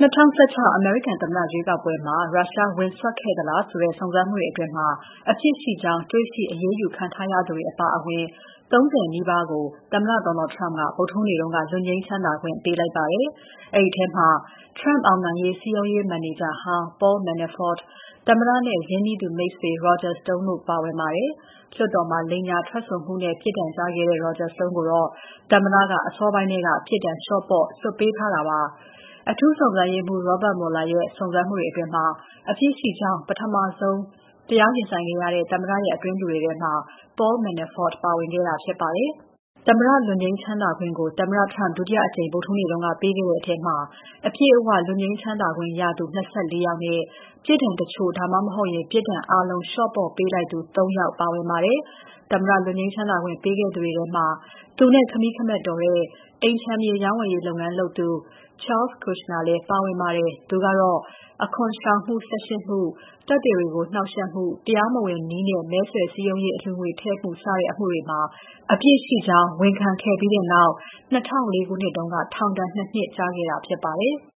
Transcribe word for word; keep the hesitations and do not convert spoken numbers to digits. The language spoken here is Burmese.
twenty sixteen အမေရိကန်သမ္မတရွေးကောက်ပွဲမှာ ရုရှားဝင်စွက်ခဲ့သလားဆိုတဲ့ စုံစမ်းမှုတွေအတွင်း အပြစ်ရှိကြောင်း တွေ့ရှိအရေးယူခံထားရသူတွေအပါအဝင် ၃၀ နီးပါးကို သမ္မတ Donald Trump က ဗုဒ္ဓဟူးနေ့က လွတ်ငြိမ်းချမ်းသာခွင့်ပေးလိုက်ပါတယ်။ အဲဒီထဲမှာ Trump အောင်နိုင်ရေး စည်းရုံးရေးမန်နေဂျာဟောင်း Paul Manafort၊ သမ္မတနဲ့ ရင်းနှီးသူမိတ်ဆွေ Roger Stone တို့ပါဝင်ပါတယ်။ လွှတ်တော်မှာ လိမ်ညာထွက်ဆိုမှုနဲ့ ပြစ်ဒဏ်ကျခဲ့တဲ့ Roger Stone ကိုတော့ သမ္မတက အစောပိုင်းထဲက ပြစ်ဒဏ်လျှော့ပေါ့ လွှတ်ပေးထားတာပါ။ အထူးစုံစမ်းရေးမှူး Robert Mueller ရဲ့ စုံစမ်းမှုတွေအတွင်း အပြစ်ရှိကြောင်း ပထမဆုံး တရားရင်ဆိုင်ခဲ့ရတဲ့ သမ္မတရဲ့ အတွင်းလူတွေထဲမှာ Paul Manafort ပါဝင်ခဲ့တာဖြစ်ပါတယ်။ သမ္မတလွတ်ငြိမ်းချမ်းသာခွင့်ကို သမ္မတ Trump ဒုတိယအကြိမ် ဗုဒ္ဓဟူးနေ့က ပေးခဲ့တဲ့ထဲမှာ အပြည့်အဝလွတ်ငြိမ်းချမ်းသာခွင့်ရသူ ၂၄ ယောက်နဲ့ ပြစ်ဒဏ်တချို့ ဒါမှမဟုတ် ပြစ်ဒဏ်အားလုံး လျှော့ပေါ့ပေးလိုက်သူ သုံး ယောက်ပါဝင်ပါတယ်။ သမ္မတလွတ်ငြိမ်းချမ်းသာခွင့်ပေးခဲ့သူတွေထဲမှာ သူနဲ့ ခမည်းခမက်တော်တဲ့ အိမ်ခြံမြေရောင်းဝယ်ရေးလုပ်ငန်းလုပ်သူ Charles Kushner လည်းပါဝင်ပါတယ်။ သူကတော့ အခွန်ရှောင်မှု ၁၈ မှု၊ သက်သေတွေကို နှောင့်ယှက်မှု၊ တရားမဝင်နည်းနဲ့ မဲဆွယ်စည်းရုံးရေး အလှူငွေထည့်မှု စတဲ့အမှုတွေမှာ အပြစ်ရှိကြောင်း ဝန်ခံခဲ့ပြီးနောက် ၂၀၀၄ ခုနှစ်က ထောင်ဒဏ် ၂ နှစ်ကျခဲ့တာဖြစ်ပါတယ်။